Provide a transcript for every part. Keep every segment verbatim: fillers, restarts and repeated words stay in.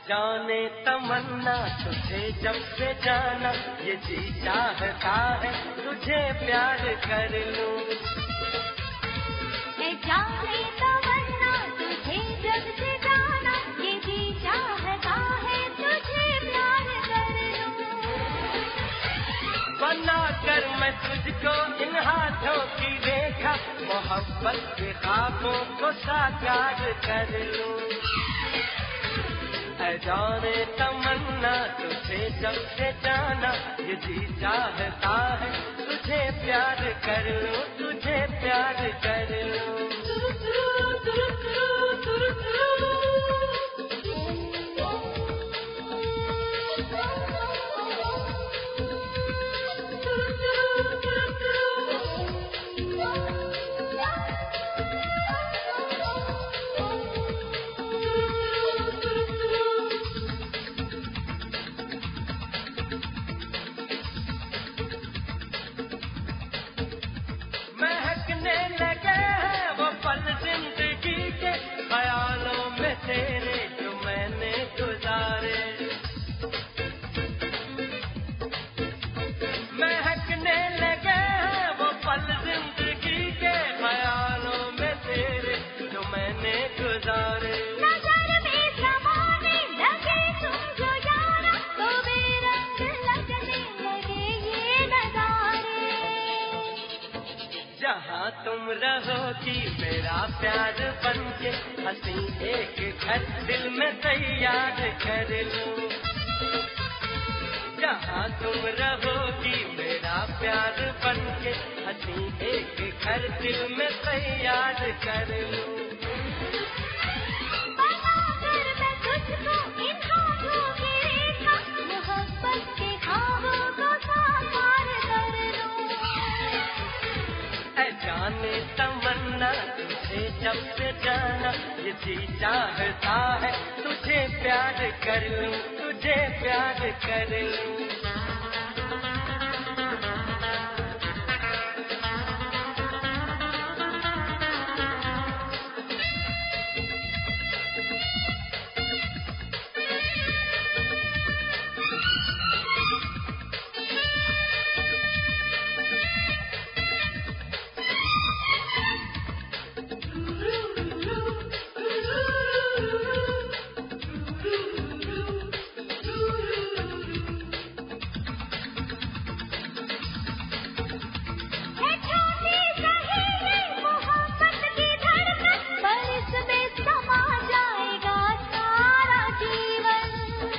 जाने तमन्ना तुझे जब से जाना, ये जी चाहता है तुझे प्यार कर लूं। ए जाने तमन्ना तुझे जब से जाना, ये जी चाहता है तुझे प्यार कर लूं। बना कर मैं तुझको इन हाथों की रेखा, मोहब्बत के ख्वाबों को साकार कर लूं। ऐ जाने तमन्ना तुझे जब से जाना, ये जी चाहता है तुझे प्यार कर लूं, तुझे प्यार कर लूं। महकने लगे हैं वो पल जिंदगी के, ख्यालों में तेरे जो मैंने गुजारे। महकने लगे हैं वो पल जिंदगी के, ख्यालों में तेरे जो मैंने गुजारे। नजर में समाने लगे तुम जो यारा, तो बेरंग लगने लगे ये नजारे। जहाँ तुम रहोगी मेरा प्यार बनके, हंसी एक घर दिल में तैयार कर लूं। जहाँ तुम रहोगी मेरा प्यार बनके, हंसी एक घर दिल में तैयार कर लूं। बनाकर मैं तुझको इन हाथों की रेखा, मोहब्बत के ख्वाबों को साकार कर लूं। ऐ जाने तमन्ना तुझे जब से जाना, ये जी चाहता है तुझे प्यार कर लूं, तुझे प्यार कर लूं। है छोटी सही है मोहब्बत की धड़कन, पर इसमें समा जाएगा सारा जीवन।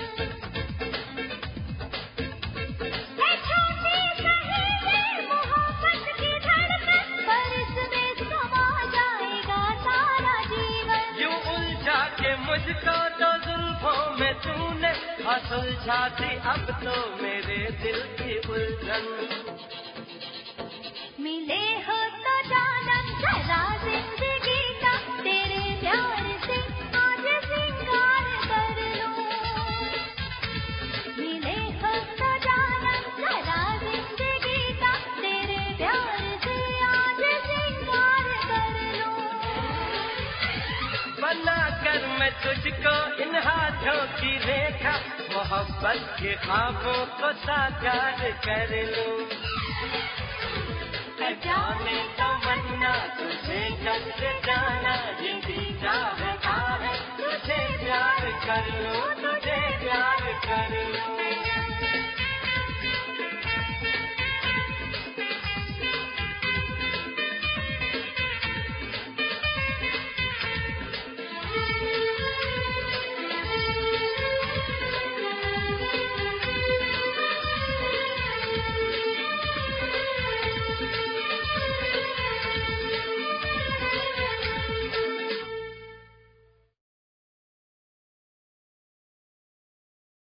है छोटी सही है मोहब्बत की धड़कन, पर इसमें समा जाएगा सारा जीवन। यूं उलझा के मुझको तो जुल्फों में तूने, हाँ सुलझा दी अब तो मेरे दिल की उलझन। मिले हो तो जानम जरा जिंदगी का, तेरे प्यार से आज सिंगार कर लूं। मिले हो तो जानम जरा जिंदगी का, तेरे प्यार से आज सिंगार कर लूं। बना कर मैं तुझको इन हाथों की रेखा, मोहब्बत के ख्वाबों को साकार कर लूं। ऐ जाने तमन्ना तुझे जब से जाना, ये जी चाहता है तुझे प्यार कर लूं, तुझे प्यार